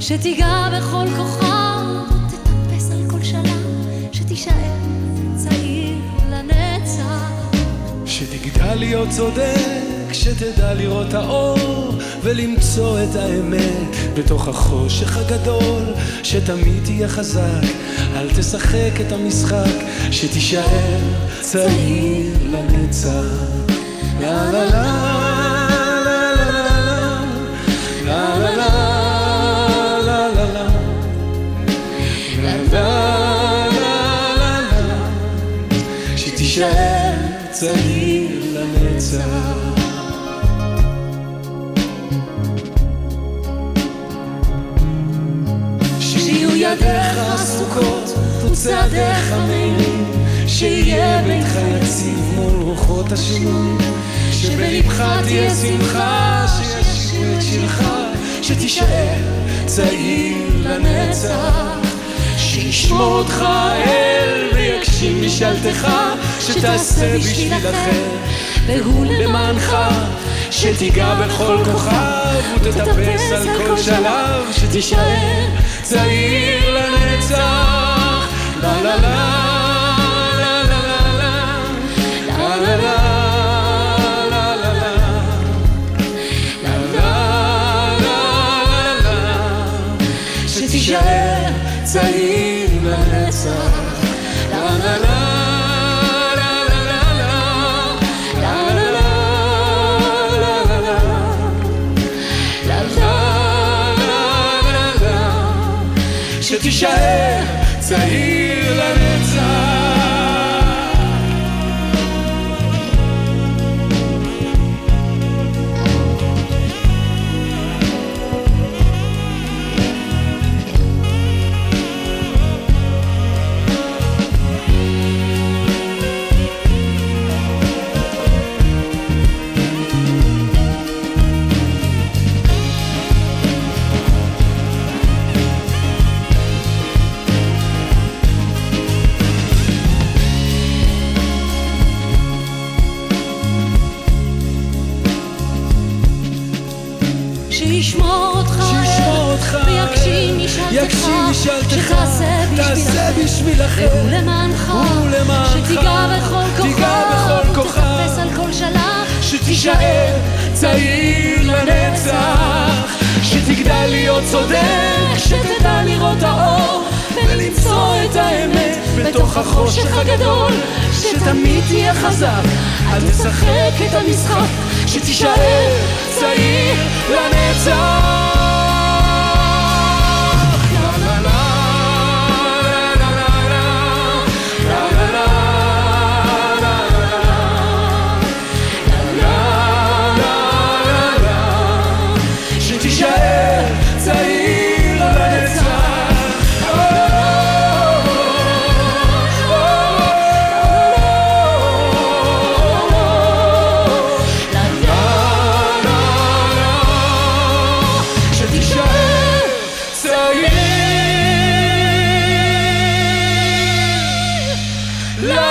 שתיגע בכל כוכב, תטפס על כל שלב, שתישאר צעיר לנצח. שתגדל להיות צודק, שתדע לראות האור ולמצוא את האמת בתוך החושך הגדול, שתמיד תהיה חזק, אל תשחק את המשחק, שתישאר צעיר לנצח. לה לה לה שתישאר צעיר לנצח. שיהיו ידיך עסוקות וצעדיך מהירים, שיהיה ביתך יציב מול רוחות השינוי, שבלבך תהיה שמחה, שישירו את שירך, שתישאר צעיר לנצח. שישמור אותך אל ויגשים משאלתך, שתעשה בשביל אחר והוא למענך, שתיגע בכל כוכב ותטפס על כל שלב, שתישאר צעיר לנצח. לה לה לה שתישאר צעיר לנצח. לה לה לה שתישאר צעיר לנצח. שישמור אותך ויגשים משאלתך, שתעשה בשביל אחר והוא למענך, שתיגע בכל כוכב ותטפס על כל שלב, שתישאר צעיר לנצח. שתגדל להיות צודק, שתדע לראות האור ולמצוא את האמת בתוך החושך הגדול, שתמיד תהיה חזק, אל תשחק את המשחק, שתישאר צעיר לנצח. שתישאר צעיר לנצח. Love